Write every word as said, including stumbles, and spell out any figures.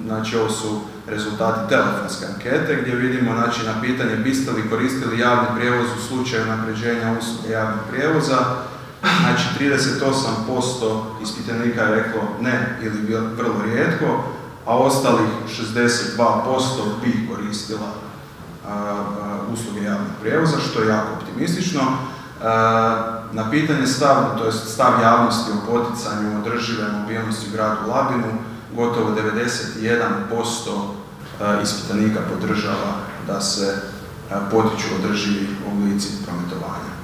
znači ovo su rezultati telefonske ankete gdje vidimo znači, na pitanje biste li koristili javni prijevoz u slučaju unapređenja usluge javnog prijevoza, znači trideset osam posto ispitanika je reklo ne ili vrlo rijetko, a ostalih šezdeset dva posto bi koristila a, a, usluge javnog prijevoza, što je jako optimistično. A, na pitanje stav, to je stav javnosti o poticanju održive mobilnosti u gradu Labinu, gotovo devedeset jedan posto ispitanika podržava da se potiču održivi oblici prometovanja.